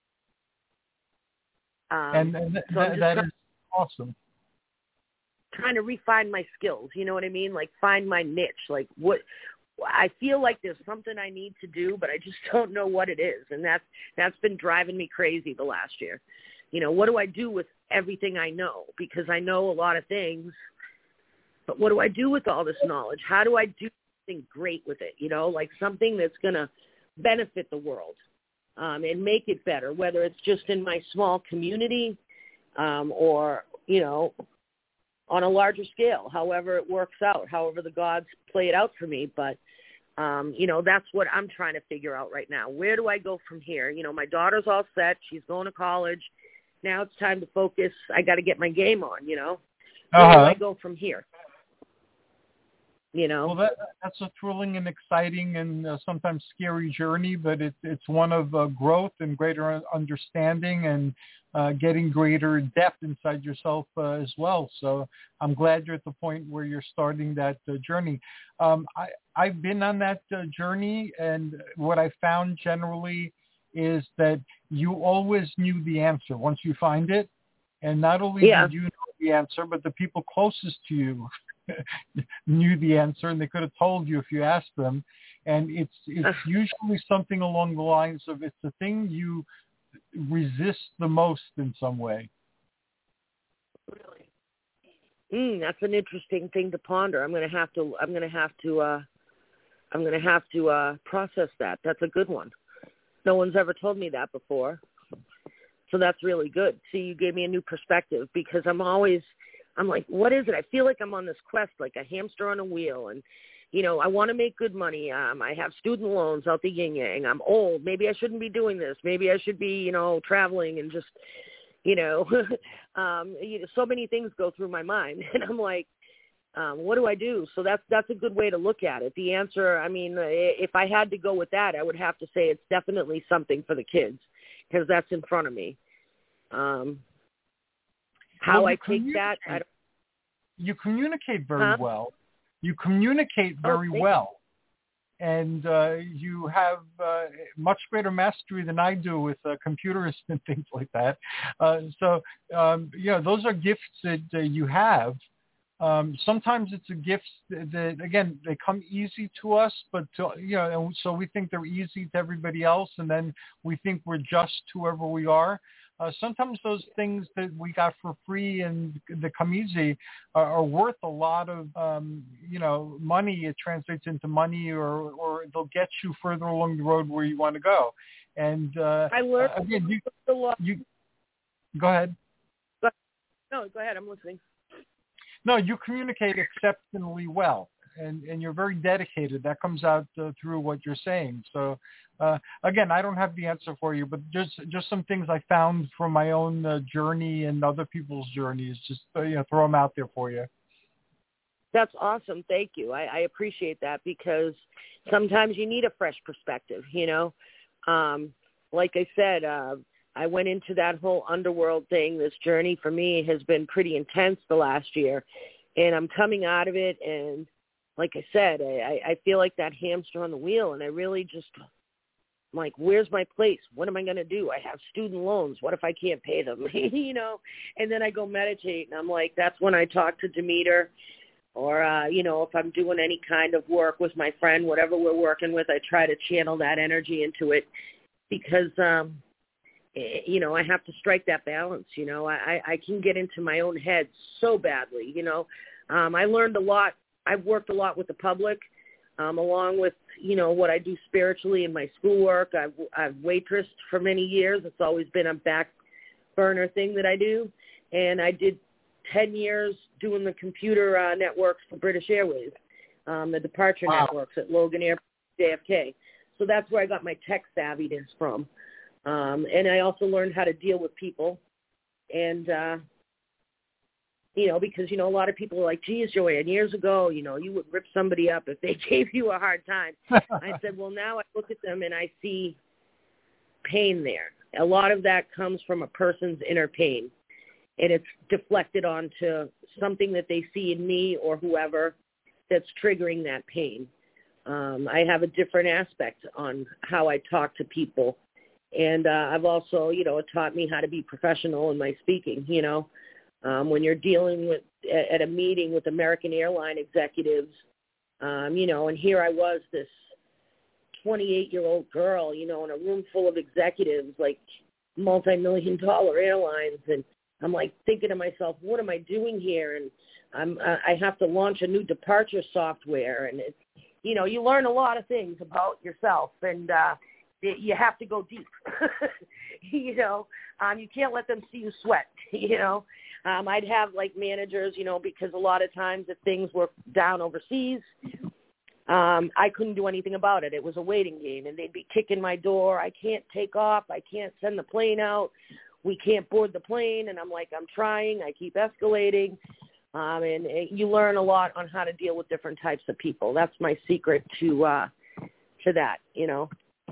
and that is awesome. Trying to refine my skills, you know what I mean? Like find my niche, like what I feel like there's something I need to do, but I just don't know what it is. And that's been driving me crazy the last year. What do I do with everything I know? Because I know a lot of things, but what do I do with all this knowledge? How do I do something great with it? Like something that's going to benefit the world, and make it better, whether it's just in my small community, or, on a larger scale, however it works out, however the gods play it out for me. But, that's what I'm trying to figure out right now. Where do I go from here? My daughter's all set. She's going to college. Now it's time to focus. I got to get my game on, Where do I go from here? Well, that's a thrilling and exciting and sometimes scary journey, but it's one of growth and greater understanding and getting greater depth inside yourself as well. So I'm glad you're at the point where you're starting that journey. I've been on that journey, and what I found generally is that you always knew the answer once you find it. And not only did you know the answer, but the people closest to you knew the answer, and they could have told you if you asked them. And it's usually something along the lines of it's the thing you resist the most in some way. Really? That's an interesting thing to ponder. I'm going to have to process that. That's a good one. No one's ever told me that before. So that's really good. See, you gave me a new perspective, because I'm like, what is it? I feel like I'm on this quest, like a hamster on a wheel. And, I want to make good money. I have student loans out the yin-yang. I'm old. Maybe I shouldn't be doing this. Maybe I should be, traveling and just, so many things go through my mind. And I'm like, what do I do? So that's a good way to look at it. The answer, I mean, if I had to go with that, I would have to say it's definitely something for the kids, because that's in front of me. How I take that, you communicate very well. You communicate very well. And you have much greater mastery than I do with computers and things like that. So those are gifts that you have. Sometimes it's a gift that, again, they come easy to us, but so we think they're easy to everybody else, and then we think we're just whoever we are. Sometimes those things that we got for free and that come easy are worth a lot of, money. It translates into money, or they'll get you further along the road where you want to go. And I learned again, you go ahead. No, go ahead. I'm listening. No, you communicate exceptionally well, and you're very dedicated. That comes out through what you're saying. So, again, I don't have the answer for you, but just some things I found from my own journey and other people's journeys. Just throw them out there for you. That's awesome. Thank you. I appreciate that, because sometimes you need a fresh perspective, you know. Like I said, I went into that whole underworld thing. This journey for me has been pretty intense the last year, and I'm coming out of it. And like I said, I feel like that hamster on the wheel, and I really just, I'm like, where's my place? What am I going to do? I have student loans. What if I can't pay them? You know, and then I go meditate, and I'm like, that's when I talk to Demeter, or, you know, if I'm doing any kind of work with my friend, whatever we're working with, I try to channel that energy into it, because, you know, I have to strike that balance. You know, I can get into my own head so badly, you know. I learned a lot. I've worked a lot with the public, along with, you know, what I do spiritually in my schoolwork. I've waitressed for many years. It's always been a back burner thing that I do. And I did 10 years doing the computer networks for British Airways, the departure networks at Logan Airport, JFK. So that's where I got my tech savviness from. And I also learned how to deal with people. And, you know, because, you know, a lot of people are like, geez, Joanne, years ago, you know, you would rip somebody up if they gave you a hard time. I said, well, now I look at them and I see pain there. A lot of that comes from a person's inner pain, and it's deflected onto something that they see in me or whoever that's triggering that pain. I have a different aspect on how I talk to people. And I've also, you know, it taught me how to be professional in my speaking, you know. When you're dealing with at a meeting with American airline executives, you know, and here I was, this 28-year-old girl, you know, in a room full of executives, like multi-million-dollar airlines, and I'm like thinking to myself, what am I doing here? And I have to launch a new departure software, and it's, you know, you learn a lot of things about yourself, and you have to go deep. You know, you can't let them see you sweat. You know, I'd have like managers, you know, because a lot of times if things were down overseas, I couldn't do anything about it. It was a waiting game, and they'd be kicking my door. I can't take off. I can't send the plane out. We can't board the plane. And I'm like, I'm trying. I keep escalating. And you learn a lot on how to deal with different types of people. That's my secret to that, you know.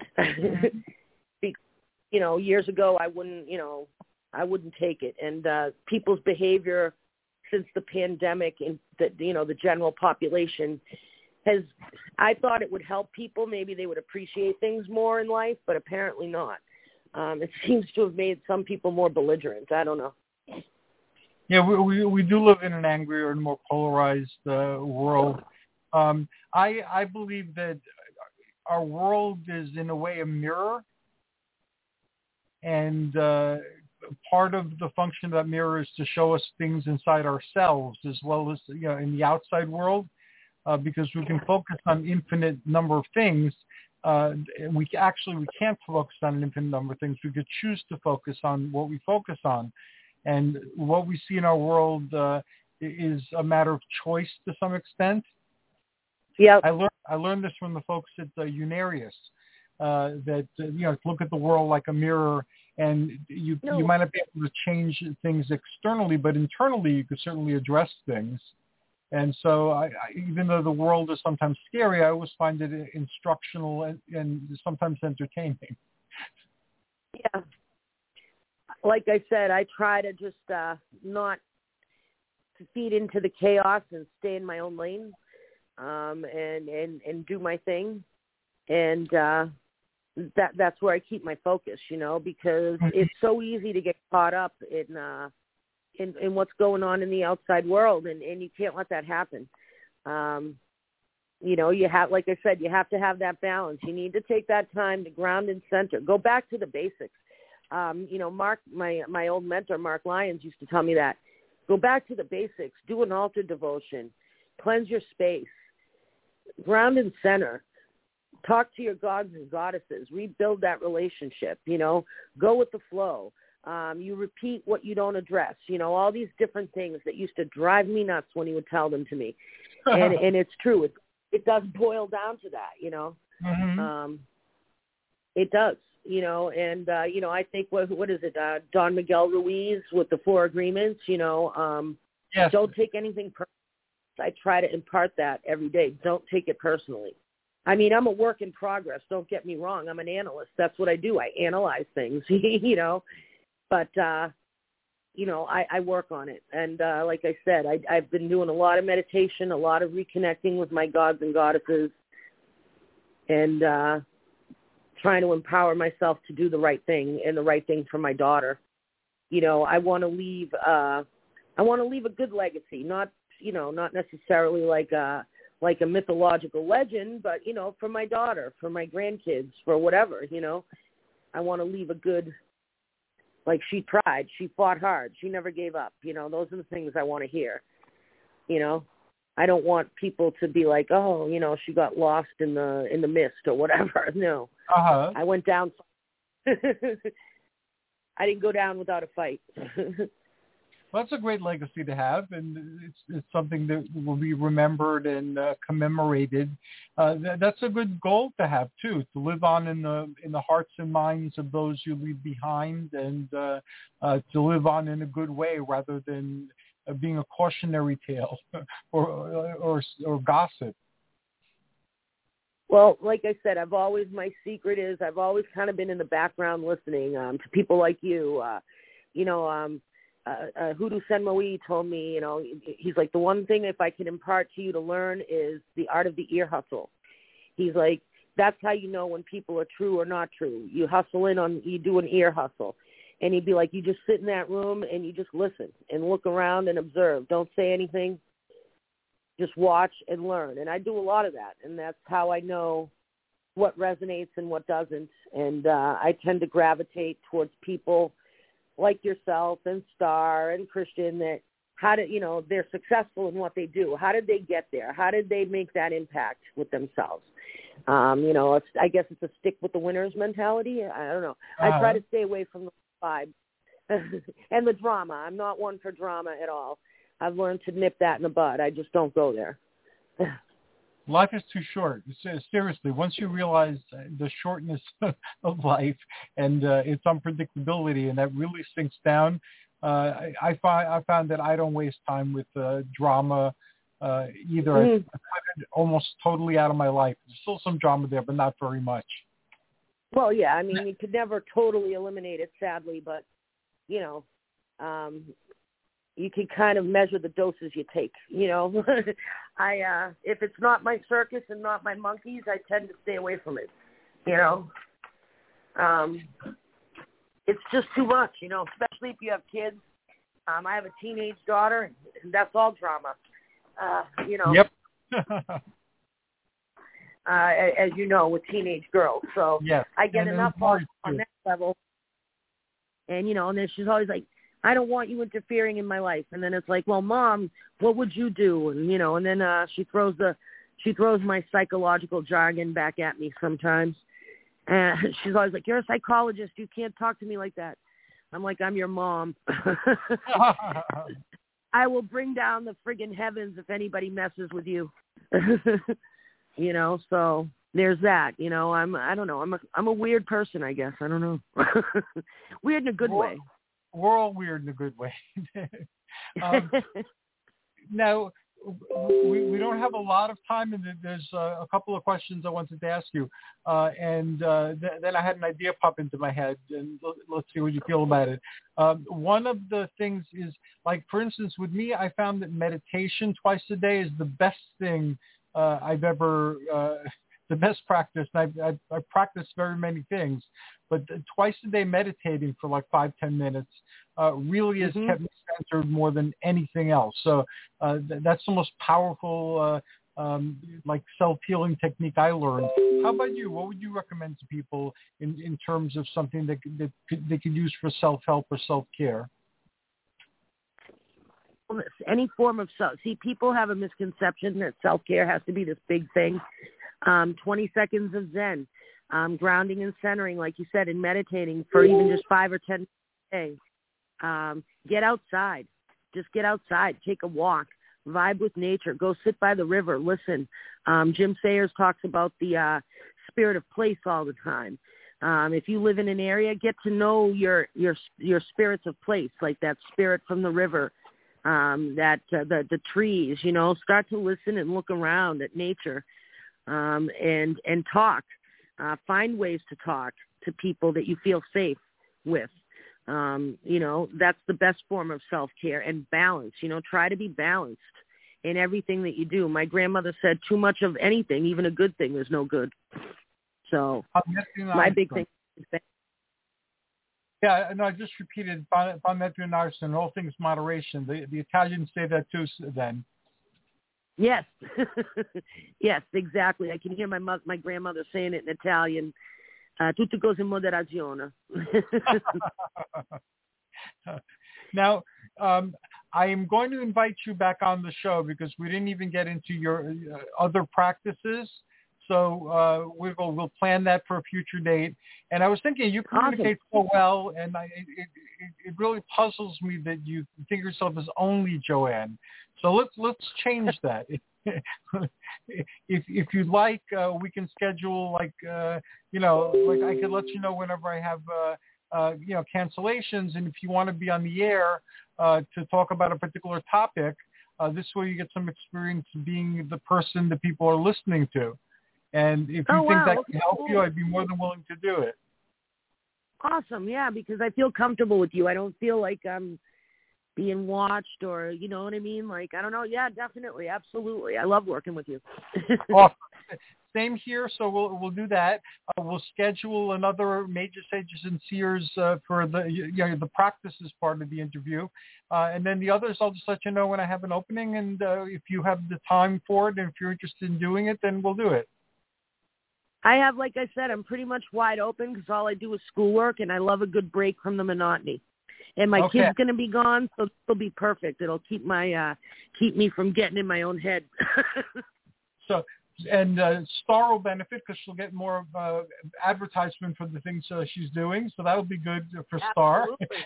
You know, years ago, I wouldn't take it. And people's behavior since the pandemic and the general population I thought it would help people. Maybe they would appreciate things more in life, but apparently not. It seems to have made some people more belligerent. I don't know. Yeah, we do live in an angrier and more polarized world. I believe that our world is in a way a mirror, and part of the function of that mirror is to show us things inside ourselves as well as, you know, in the outside world, because we can focus on infinite number of things. We can't focus on an infinite number of things. We could choose to focus on what we focus on. And what we see in our world is a matter of choice to some extent. Yeah, I learned this from the folks at Unarius, that you know, look at the world like a mirror, and you might not be able to change things externally, but internally you could certainly address things. And so, even though the world is sometimes scary, I always find it instructional and sometimes entertaining. Yeah. Like I said, I try to just not feed into the chaos and stay in my own lane, and do my thing. And that's where I keep my focus, you know, because it's so easy to get caught up in what's going on in the outside world, and you can't let that happen. You know, you have, like I said, you have to have that balance. You need to take that time to ground and center. Go back to the basics. You know, Mark, my old mentor, Mark Lyons, used to tell me that. Go back to the basics. Do an altar devotion. Cleanse your space. Ground and center. Talk to your gods and goddesses. Rebuild that relationship, you know. Go with the flow. You repeat what you don't address. You know, all these different things that used to drive me nuts when he would tell them to me. And it's true. It does boil down to that, you know. Mm-hmm. It does. You know, and, you know, I think, what is it, Don Miguel Ruiz with the 4 agreements, you know, yes. Don't take anything personal. I try to impart that every day. Don't take it personally. I mean, I'm a work in progress. Don't get me wrong. I'm an analyst. That's what I do. I analyze things, but, I work on it. And like I said, I've been doing a lot of meditation, a lot of reconnecting with my gods and goddesses, and trying to empower myself to do the right thing and the right thing for my daughter. I want to leave a good legacy, not necessarily like a mythological legend, but, for my daughter, for my grandkids, for whatever, I want to leave a good, like, she tried, she fought hard, she never gave up. Those are the things I want to hear. I don't want people to be like, oh, she got lost in the mist or whatever. No. Uh-huh. I went down. I didn't go down without a fight. Well, that's a great legacy to have, and it's something that will be remembered and commemorated. That's a good goal to have too, to live on in the hearts and minds of those you leave behind, and to live on in a good way rather than being a cautionary tale or gossip. Well, like I said, my secret is I've always kind of been in the background listening to people like you. Hoodoo Senmoe told me, he's like, the one thing if I can impart to you to learn is the art of the ear hustle. He's like, that's how you know when people are true or not true. You you do an ear hustle. And he'd be like, you just sit in that room and you just listen and look around and observe. Don't say anything. Just watch and learn. And I do a lot of that. And that's how I know what resonates and what doesn't. And I tend to gravitate towards people like yourself and Star and Christian that they're successful in what they do. How did they get there? How did they make that impact with themselves? I guess it's a stick with the winners mentality. I don't know. I try to stay away from the vibe and the drama. I'm not one for drama at all. I've learned to nip that in the bud. I just don't go there. Life is too short. Seriously, once you realize the shortness of life and its unpredictability, and that really sinks down, I found that I don't waste time with drama either. I find it almost totally out of my life. There's still some drama there, but not very much. Well, yeah, I mean, you could never totally eliminate it, sadly, but, you can kind of measure the doses you take, if it's not my circus and not my monkeys, I tend to stay away from it, It's just too much, especially if you have kids. I have a teenage daughter, and that's all drama, Yep. As you know, with teenage girls. So yes. I get enough on that level. And, and then she's always like, I don't want you interfering in my life. And then it's like, well, Mom, what would you do? And, and then she throws my psychological jargon back at me sometimes. And she's always like, you're a psychologist. You can't talk to me like that. I'm like, I'm your mom. I will bring down the friggin' heavens if anybody messes with you. So there's that. I don't know. I'm a weird person, I guess. I don't know. Weird in a good way. We're all weird in a good way. Now, we don't have a lot of time, and there's a couple of questions I wanted to ask you. Then I had an idea pop into my head, and let's see what you feel about it. One of the things is, like, for instance, with me, I found that meditation twice a day is the best thing I've ever the best practice. I've practiced very many things, but twice a day meditating for like 5-10 minutes really has kept me centered more than anything else. So that's the most powerful like self-healing technique I learned. How about you? What would you recommend to people in terms of something that they could use for self-help or self-care? Any form of people have a misconception that self-care has to be this big thing. 20 seconds of Zen, grounding and centering, like you said, and meditating for even just 5 or 10 minutes a day. Get outside. Just get outside. Take a walk. Vibe with nature. Go sit by the river. Listen. Jim Sayers talks about the spirit of place all the time. If you live in an area, get to know your spirits of place, like that spirit from the river, the trees, you know, start to listen and look around at nature, and talk. Find ways to talk to people that you feel safe with. You know, that's the best form of self-care. And balance, you know, try to be balanced in everything that you do. My grandmother said too much of anything, even a good thing, is no good. So my big thing is that. Yeah, no, I just repeated Bonmetri and Arson, all things moderation. The Italians say that too then. Yes. Yes, exactly. I can hear my grandmother saying it in Italian. Tutte cose in moderazione. Now, I am going to invite you back on the show because we didn't even get into your other practices. So we'll plan that for a future date. And I was thinking you communicate so well, and it really puzzles me that you think of yourself as only Joanne. So let's change that. If you'd like, we can schedule like I could let you know whenever I have cancellations, and if you want to be on the air to talk about a particular topic, this way you get some experience being the person that people are listening to. And if you think that can help you, I'd be more than willing to do it. Awesome, yeah, because I feel comfortable with you. I don't feel like I'm being watched or, you know what I mean? Like, I don't know. Yeah, definitely. Absolutely. I love working with you. Awesome. Same here. So we'll do that. We'll schedule another Major Sages and Seers for the practices part of the interview. And then the others, I'll just let you know when I have an opening. And if you have the time for it and if you're interested in doing it, then we'll do it. I have, like I said, I'm pretty much wide open because all I do is schoolwork, and I love a good break from the monotony. And my kid's going to be gone, so it'll be perfect. It'll keep me from getting in my own head. And Star will benefit because she'll get more advertisement for the things she's doing, so that'll be good for Star.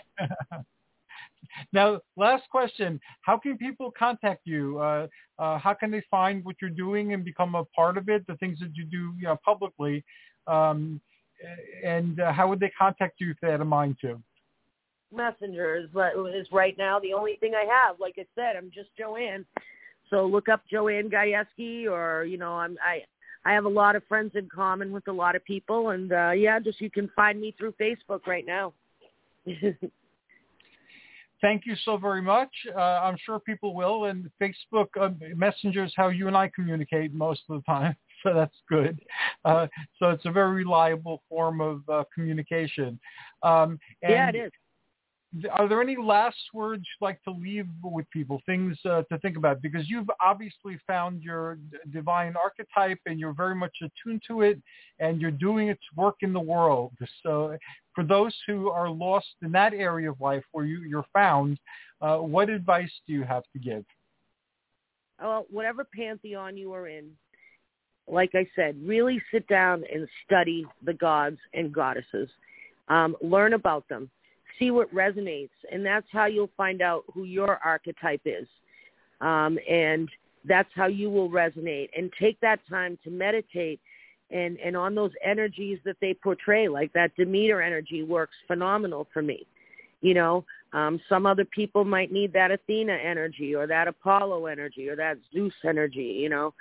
Now, last question. How can people contact you? How can they find what you're doing and become a part of it, the things that you do publicly? And how would they contact you if they had a mind to? Messenger is right now the only thing I have. Like I said, I'm just Joanne. So look up Joanne Gajewski, or, you know, I have a lot of friends in common with a lot of people. And, just you can find me through Facebook right now. Thank you so very much. I'm sure people will. And Facebook Messenger is how you and I communicate most of the time. So that's good. So it's a very reliable form of communication. And yeah, it is. Are there any last words you'd like to leave with people, things to think about? Because you've obviously found your divine archetype and you're very much attuned to it and you're doing its work in the world. So for those who are lost in that area of life where you're found, what advice do you have to give? Well, whatever pantheon you are in, like I said, really sit down and study the gods and goddesses. Learn about them. See what resonates, and that's how you'll find out who your archetype is. And that's how you will resonate. And take that time to meditate and on those energies that they portray, like that Demeter energy works phenomenal for me. You know, some other people might need that Athena energy or that Apollo energy or that Zeus energy, you know,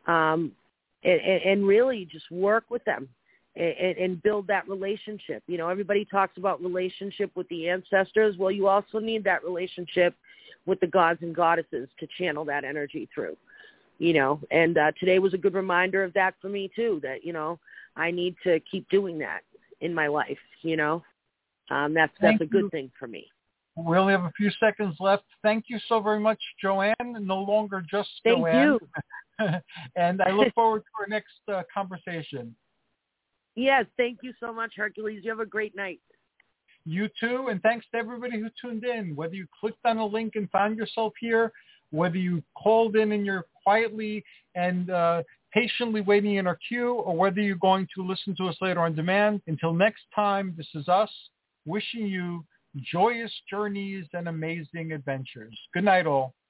and really just work with them. And build that relationship. You know, everybody talks about relationship with the ancestors. Well, you also need that relationship with the gods and goddesses to channel that energy through, you know. And today was a good reminder of that for me, too, that, you know, I need to keep doing that in my life, you know. That's a good thing for me. We only have a few seconds left. Thank you so very much, Joanne. No longer just Joanne. Thank you. And I look forward to our next conversation. Yes, thank you so much, Hercules. You have a great night. You too, and thanks to everybody who tuned in. Whether you clicked on a link and found yourself here, whether you called in and you're quietly and patiently waiting in our queue, or whether you're going to listen to us later on demand. Until next time, this is us wishing you joyous journeys and amazing adventures. Good night, all.